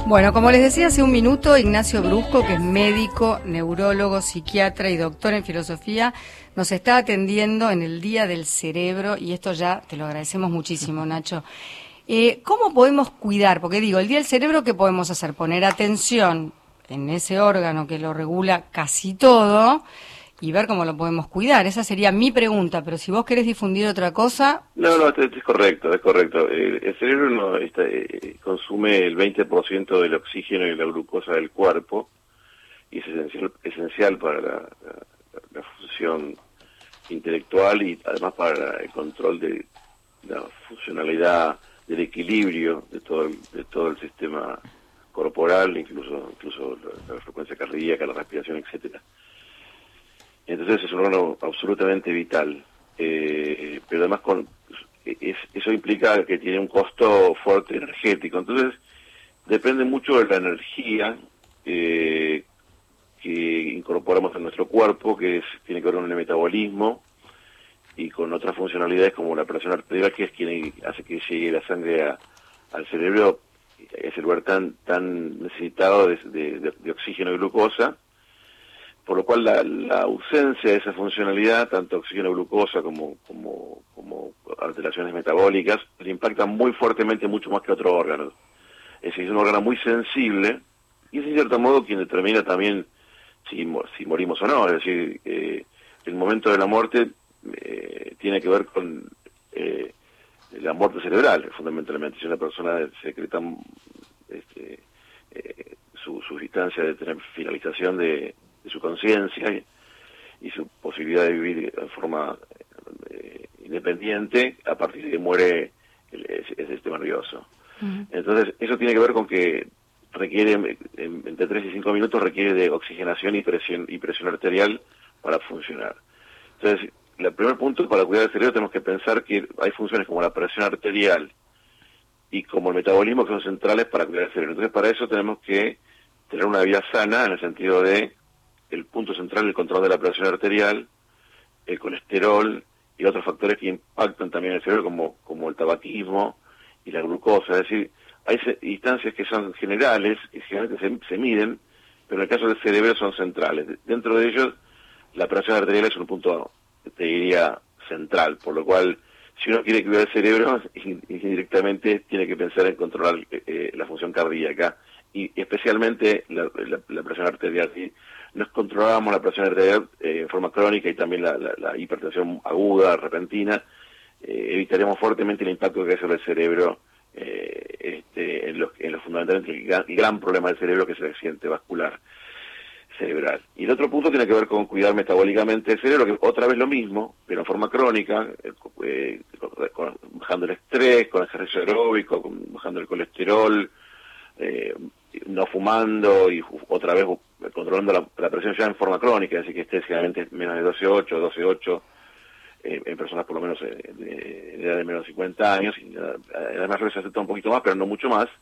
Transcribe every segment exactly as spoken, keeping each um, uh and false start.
Bueno, como les decía hace un minuto, Ignacio Brusco, que es médico, neurólogo, psiquiatra y doctor en filosofía, nos está atendiendo en el Día del Cerebro, y esto ya te lo agradecemos muchísimo, Nacho. Eh, ¿Cómo podemos cuidar? Porque digo, el Día del Cerebro, ¿qué podemos hacer? Poner atención en ese órgano que lo regula casi todo y ver cómo lo podemos cuidar. Esa sería mi pregunta, pero si vos querés difundir otra cosa... No, no, es, es correcto, es correcto. El, el cerebro no, está, eh, consume el veinte por ciento del oxígeno y la glucosa del cuerpo, y es esencial, esencial para la, la, la función intelectual y además para el control de la funcionalidad, del equilibrio de todo el, de todo el sistema corporal, incluso incluso la, la frecuencia cardíaca, la respiración, etcétera. Entonces es un órgano absolutamente vital, eh, pero además con es, eso implica que tiene un costo fuerte energético. Entonces depende mucho de la energía eh, que incorporamos en nuestro cuerpo, que es, tiene que ver con el metabolismo y con otras funcionalidades como la presión arterial, que es quien hace que llegue la sangre a, al cerebro, ese lugar tan tan necesitado de, de, de oxígeno y glucosa, por lo cual la, la ausencia de esa funcionalidad, tanto oxígeno y glucosa como, como, como alteraciones metabólicas, le impactan muy fuertemente, mucho más que otros órganos. Es decir, es un órgano muy sensible, y es en cierto modo quien determina también si, si morimos o no. Es decir, eh, el momento de la muerte eh, tiene que ver con eh, la muerte cerebral, fundamentalmente. Si una persona secreta este, eh, su, su distancia de tener finalización de de su conciencia y, y su posibilidad de vivir de forma eh, independiente a partir de que muere el, el, el sistema nervioso. Uh-huh. Entonces, eso tiene que ver con que requiere, en, entre tres y cinco minutos, requiere de oxigenación y presión, y presión arterial para funcionar. Entonces, el primer punto, para cuidar el cerebro, tenemos que pensar que hay funciones como la presión arterial y como el metabolismo que son centrales para cuidar el cerebro. Entonces, para eso tenemos que tener una vida sana, en el sentido de el punto central, el control de la presión arterial, el colesterol y otros factores que impactan también el cerebro, como, como el tabaquismo y la glucosa. Es decir, hay instancias que son generales, que generalmente se, se miden, pero en el caso del cerebro son centrales. Dentro de ellos, la presión arterial es un punto, te diría, central, por lo cual, si uno quiere cuidar el cerebro, indirectamente tiene que pensar en controlar eh, la función cardíaca, y especialmente la, la, la presión arterial. Si nos controlábamos la presión arterial eh, en forma crónica y también la, la, la hipertensión aguda, repentina, eh, evitaríamos fuertemente el impacto que hay sobre el cerebro, eh, este, en, los, en los fundamentalmente el gran, el gran problema del cerebro, que es el accidente vascular cerebral. Y el otro punto tiene que ver con cuidar metabólicamente el cerebro, que otra vez lo mismo, pero en forma crónica, eh, con, con, bajando el estrés, con ejercicio aeróbico, con, bajando el colesterol, eh, no fumando y otra vez controlando la, la presión ya en forma crónica, así que esté generalmente menos de doce ocho, doce ocho, eh, en personas por lo menos eh, de, de edad de menos de cincuenta años, y además se acepta un poquito más, pero no mucho más,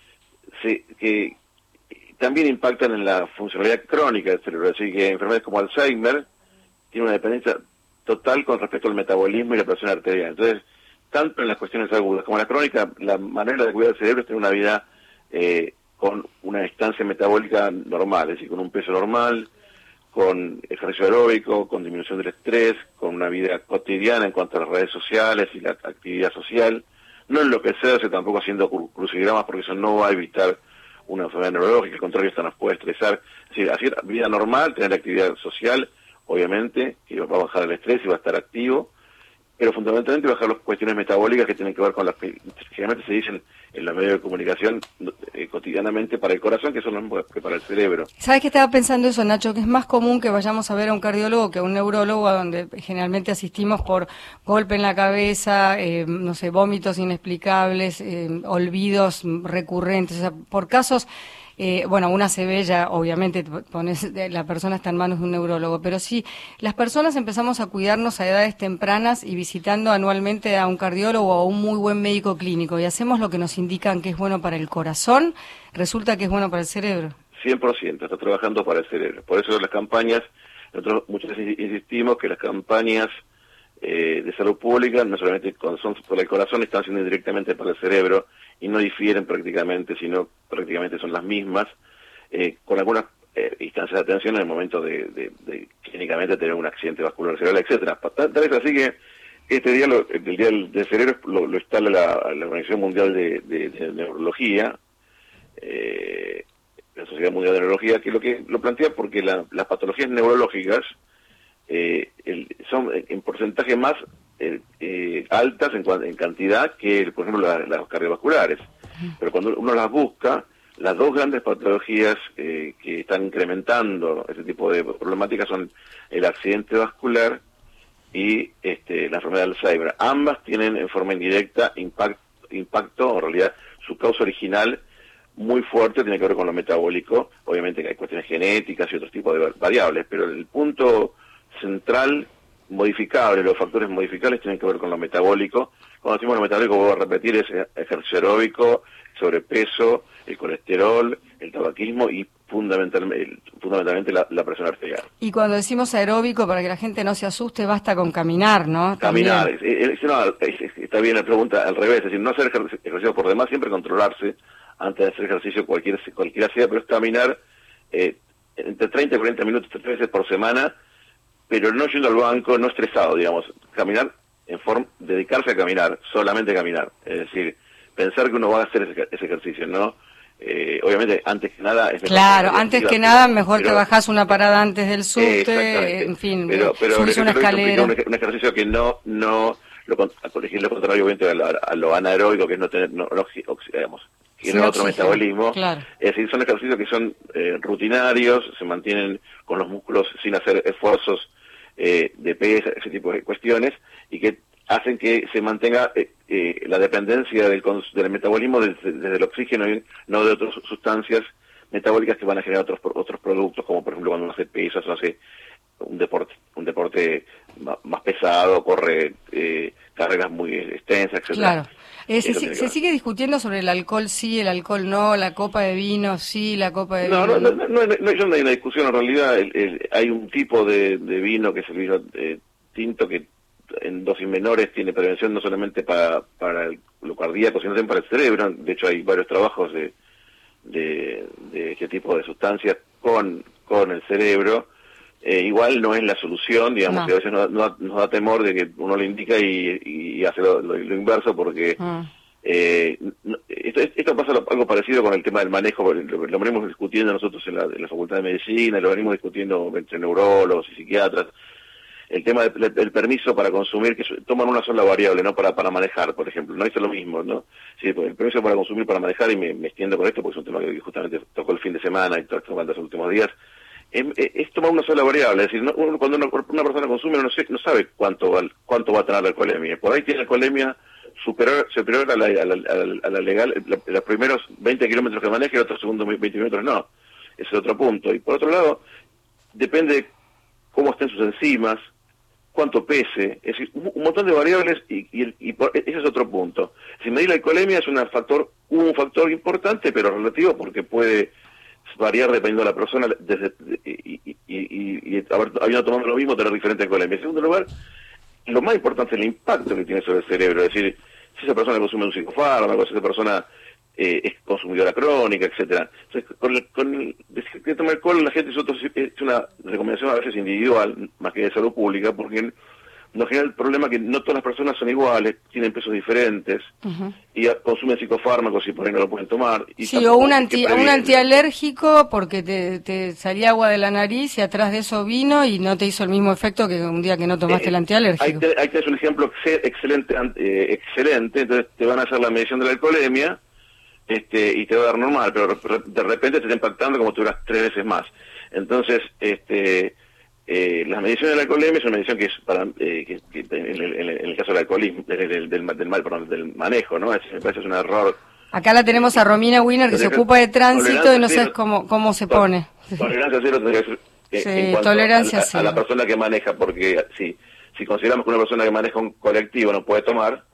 se, que también impactan en la funcionalidad crónica del cerebro. Así que enfermedades como Alzheimer tienen una dependencia total con respecto al metabolismo y la presión arterial. Entonces, tanto en las cuestiones agudas como en la crónica, la manera de cuidar el cerebro es tener una vida eh, con una estancia metabólica normal, es decir, con un peso normal, con ejercicio aeróbico, con disminución del estrés, con una vida cotidiana en cuanto a las redes sociales y la actividad social, no enloquecerse tampoco haciendo cru crucigramas, porque eso no va a evitar una enfermedad neurológica, al contrario, esto nos puede estresar. Es decir, hacer vida normal, tener actividad social, obviamente, que va a bajar el estrés y va a estar activo, pero fundamentalmente bajar las cuestiones metabólicas que tienen que ver con las que generalmente se dicen en los medios de comunicación eh, cotidianamente para el corazón, que son los mismos que para el cerebro. ¿Sabes qué estaba pensando eso, Nacho? Que es más común que vayamos a ver a un cardiólogo que a un neurólogo, a donde generalmente asistimos por golpe en la cabeza, eh, no sé, vómitos inexplicables, eh, olvidos recurrentes, o sea, por casos... Eh, bueno, una se ve ya, obviamente, pones, la persona está en manos de un neurólogo, pero sí, las personas empezamos a cuidarnos a edades tempranas y visitando anualmente a un cardiólogo o a un muy buen médico clínico y hacemos lo que nos indican que es bueno para el corazón, resulta que es bueno para el cerebro. cien por ciento, está trabajando para el cerebro. Por eso las campañas, nosotros muchas veces insistimos que las campañas eh, de salud pública, no solamente cuando son por el corazón, están siendo directamente para el cerebro y no difieren prácticamente, sino prácticamente son las mismas, eh, con algunas eh, instancias de atención en el momento de, de, de clínicamente tener un accidente vascular cerebral, etcétera. Tal, tal es así que este día, lo, el Día del Cerebro, lo, lo instala la, la Organización Mundial de, de, de Neurología, eh, la Sociedad Mundial de Neurología, que lo que lo plantea porque la, las patologías neurológicas eh, el, son en porcentaje más eh, eh, altas en, en cantidad que, por ejemplo, la, las cardiovasculares. Pero cuando uno las busca, las dos grandes patologías eh, que están incrementando ese tipo de problemáticas son el accidente vascular y este, la enfermedad de Alzheimer. Ambas tienen en forma indirecta impacto, impacto, en realidad su causa original muy fuerte tiene que ver con lo metabólico. Obviamente que hay cuestiones genéticas y otros tipos de variables, pero el punto central modificable, los factores modificables tienen que ver con lo metabólico. Cuando decimos lo metabólico, voy a repetir, es ejercicio aeróbico, sobrepeso, el colesterol, el tabaquismo y fundamentalmente, fundamentalmente la, la presión arterial. Y cuando decimos aeróbico, para que la gente no se asuste, basta con caminar, ¿no? Caminar, es, es, no, es, es, está bien la pregunta al revés, es decir, no hacer ejercicio, ejercicio por demás, siempre controlarse antes de hacer ejercicio cualquier cualquiera sea, pero es caminar eh, entre treinta y cuarenta minutos, tres veces por semana, pero no yendo al banco, no estresado, digamos, caminar en forma, dedicarse a caminar, solamente caminar, es decir, pensar que uno va a hacer ese, ese ejercicio, ¿no? Eh, obviamente, antes que nada... Es claro, antes que nada, mejor pero, que bajás una parada antes del subte, en fin, pero, pero subís una escalera. Un, un ejercicio que no, no lo, a corregir lo contrario, obviamente, a, a, a lo anaeróbico, que es no tener, no, no digamos, tiene otro metabolismo, claro. Es decir, son ejercicios que son eh, rutinarios, se mantienen con los músculos sin hacer esfuerzos eh, de pesa, ese tipo de cuestiones, y que hacen que se mantenga eh, eh, la dependencia del, del metabolismo desde, desde el oxígeno y no de otras sustancias metabólicas que van a generar otros otros productos, como por ejemplo cuando uno hace pesas o hace un deporte un deporte más pesado, corre eh, carreras muy extensas, etcétera. Claro. Eh, se, se sigue discutiendo sobre el alcohol sí, el alcohol no, la copa de vino sí, la copa de no, vino no. No, no, no, no, no hay una discusión, en realidad el, el, hay un tipo de, de vino que es el vino eh, tinto que en dosis menores tiene prevención no solamente para, para el, lo cardíaco, sino también para el cerebro. De hecho hay varios trabajos de, de, de este tipo de sustancias con, con el cerebro. Eh, igual no es la solución, digamos, no. Que a veces nos, nos, nos da temor de que uno lo indica y, y hace lo, lo, lo inverso porque mm. eh, no, esto, esto pasa algo parecido con el tema del manejo, lo, lo venimos discutiendo nosotros en la, en la Facultad de Medicina, lo venimos discutiendo entre neurólogos y psiquiatras, el tema del, del permiso para consumir, que toman una sola variable, ¿no? Para para manejar, por ejemplo, no es lo mismo, ¿no? Sí, el permiso para consumir, para manejar, y me, me extiendo con esto porque es un tema que justamente tocó el fin de semana y todo esto los últimos días. Es, es tomar una sola variable, es decir, no, cuando una, una persona consume no, sé, no sabe cuánto va, cuánto va a tener la alcoholemia. Por ahí tiene alcoholemia superior, superior a, la, a, la, a, la, a la legal, la, los primeros veinte kilómetros que maneja y los otros segundos veinte kilómetros no. Ese es otro punto. Y por otro lado, depende cómo estén sus enzimas, cuánto pese, es decir, un, un montón de variables y, y, y por, ese es otro punto. Si medir la alcoholemia es un factor, un factor importante, pero relativo porque puede variar dependiendo de la persona desde, y, y, y, y habiendo tomado lo mismo tener diferente alcoholemia. En segundo lugar, lo más importante es el impacto que tiene sobre el cerebro, es decir, si esa persona consume un psicofármaco, si esa persona eh, es consumidora crónica, etcétera. Entonces, con el, con el decir que toma alcohol la gente es, es una recomendación a veces individual, más que de salud pública, porque nos genera el problema que no todas las personas son iguales, tienen pesos diferentes, uh-huh. y consumen psicofármacos y por ahí no lo pueden tomar. Y sí, o un, anti, un antialérgico porque te, te salía agua de la nariz y atrás de eso vino y no te hizo el mismo efecto que un día que no tomaste eh, el antialérgico. Ahí te, ahí te es un ejemplo excelente, eh, excelente, entonces te van a hacer la medición de la alcoholemia este, y te va a dar normal, pero de repente te está impactando como si tuvieras tres veces más. Entonces, este... Eh, la medición de la alcoholemia es una medición que es para eh, que, que en, el, en el caso del alcoholismo, del, del, del, del, mal, perdón, del manejo, ¿no? Es, me parece es un error. Acá la tenemos a Romina Wiener, que se ocupa de tránsito y no sabes cómo cómo se pone. Tolerancia cero tendría que ser eh, sí, en cuanto tolerancia a, a, cero. a la persona que maneja, porque si, si consideramos que una persona que maneja un colectivo no puede tomar,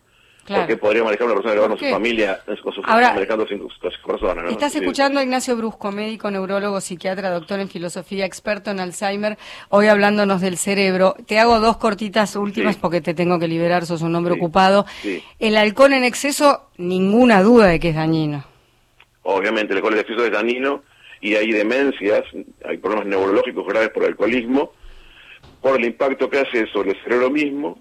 Claro. Porque podría manejar una persona que va con su familia, con su Ahora, manejando cinco personas, ¿no? Estás Sí. escuchando a Ignacio Brusco, médico, neurólogo, psiquiatra, doctor en filosofía, experto en Alzheimer, hoy hablándonos del cerebro. Te hago dos cortitas últimas Sí. porque te tengo que liberar, sos un hombre Sí. ocupado. Sí. El alcohol en exceso, ninguna duda de que es dañino. Obviamente el alcohol en exceso es dañino y hay demencias, hay problemas neurológicos graves por alcoholismo, por el impacto que hace sobre el cerebro mismo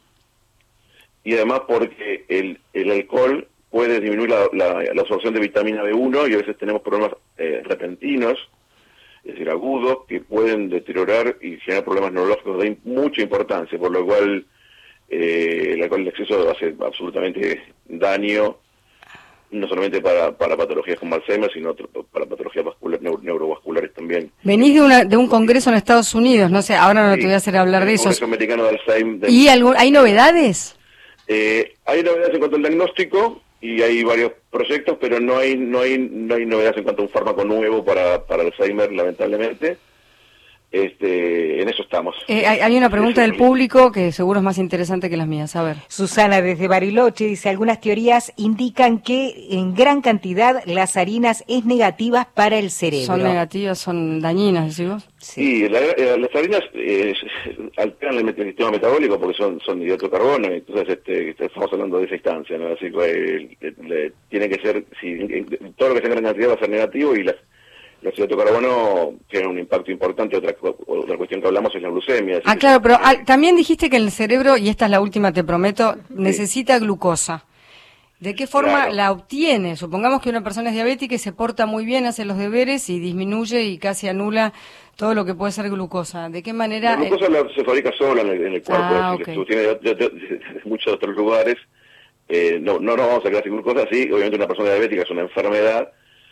y además porque el, el alcohol puede disminuir la, la, la absorción de vitamina B uno y a veces tenemos problemas eh, repentinos, es decir, agudos, que pueden deteriorar y generar problemas neurológicos de mucha importancia, por lo cual eh, el alcohol en exceso hace absolutamente daño, no solamente para, para patologías como Alzheimer, sino otro, para patologías vascular, neuro, neurovasculares también. Venís de, una, de un congreso en Estados Unidos, no sé, ahora no Sí, te voy a hacer hablar de el eso. Congreso Americano de Alzheimer. De, ¿Y algún, hay novedades? Eh, hay novedades en cuanto al diagnóstico y hay varios proyectos, pero no hay no hay no hay novedades en cuanto a un fármaco nuevo para para Alzheimer, lamentablemente. Este, en eso estamos. Eh, hay, hay una pregunta del público que seguro es más interesante que las mías. A ver. Susana desde Bariloche dice, algunas teorías indican que en gran cantidad las harinas es negativas para el cerebro. Son negativas, son dañinas, decís vos. Sí, la, la, las harinas eh, alteran el, el sistema metabólico porque son son hidrato de carbono, entonces este, estamos hablando de esa instancia, ¿no? Así que eh, le, tiene que ser, si, todo lo que sea en gran cantidad va a ser negativo y las los hidratos de carbono tienen un impacto importante. Otra, otra cuestión que hablamos es la glucemia. Ah, claro, pero al, también dijiste que el cerebro, y esta es la última, te prometo, sí, necesita glucosa. ¿De qué forma claro. la obtiene? Supongamos que una persona es diabética y se porta muy bien, hace los deberes y disminuye y casi anula todo lo que puede ser glucosa. ¿De qué manera? La glucosa la, se fabrica sola en el, en el cuerpo, ah, es decir, okay. tiene de, de, de, de muchos otros lugares. Eh, no, no nos vamos a quedar sin glucosa, sí, obviamente una persona diabética es una enfermedad,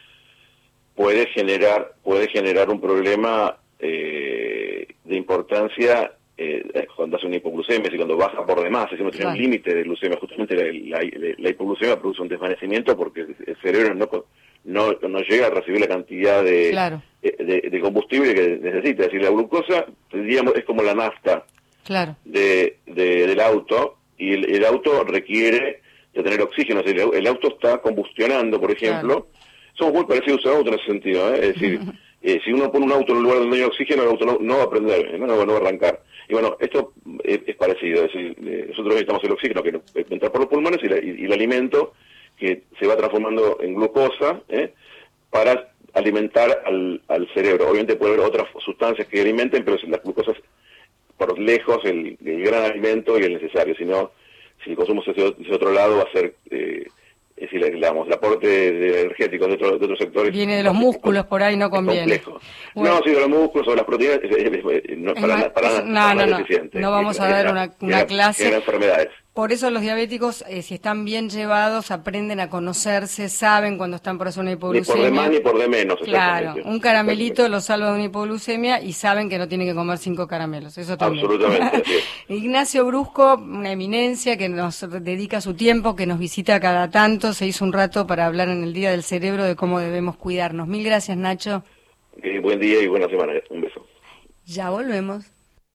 puede generar puede generar un problema eh, de importancia eh, cuando hace una hipoglucemia, y cuando baja por demás, es decir, no tiene claro. un límite de glucemia. Justamente la, la, la hipoglucemia produce un desvanecimiento porque el cerebro no no, no llega a recibir la cantidad de, claro. de, de, de combustible que necesita. Es decir, la glucosa, digamos, es como la nafta claro. de, de, del auto, y el, el auto requiere de tener oxígeno. Es decir, el, el auto está combustionando, por ejemplo. Claro. Somos muy parecidos a un auto en ese sentido, ¿eh? Es decir, eh, si uno pone un auto en un lugar donde no hay oxígeno, el auto no, no va a prender, ¿no? No, no va a arrancar. Y bueno, esto es, es parecido, es decir, eh, nosotros necesitamos el oxígeno que entra por los pulmones y, la, y, y el alimento que se va transformando en glucosa, ¿eh? Para alimentar al, al cerebro. Obviamente puede haber otras sustancias que alimenten, pero las glucosas por lejos el, el gran alimento y el necesario. Si no, si el consumo es de otro lado va a ser... Eh, es decir, digamos, el aporte de energético de, otro, de otros sectores... Viene de los músculos, por ahí no conviene. Complejo. Bueno. No, sí, de los músculos o las proteínas, es, es, es, no, para, más, para, es, para, no, para no, no, deficiente. no vamos a dar una, una clase. Tienen enfermedades. Por eso los diabéticos, eh, si están bien llevados, aprenden a conocerse, saben cuando están por hacer una hipoglucemia. Ni por de más ni por de menos. Claro, un caramelito los salva de una hipoglucemia y saben que no tienen que comer cinco caramelos. Eso también. Absolutamente. Ignacio Brusco, una eminencia que nos dedica su tiempo, que nos visita cada tanto, se hizo un rato para hablar en el Día del Cerebro de cómo debemos cuidarnos. Mil gracias, Nacho. Eh, buen día y buena semana. Un beso. Ya volvemos.